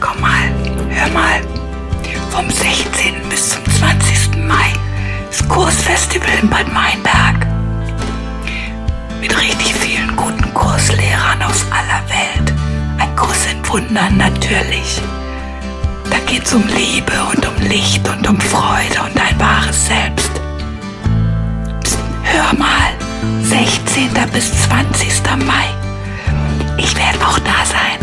Komm mal, hör mal. Vom 16. bis zum 20. Mai ist Kursfestival in Bad Meinberg. Mit richtig vielen guten Kurslehrern aus aller Welt. Ein Kurs in Wundern natürlich. Da geht's um Liebe und um Licht und um Freude und dein wahres Selbst. Psst, hör mal, 16. bis 20. Mai. Ich werde auch da sein.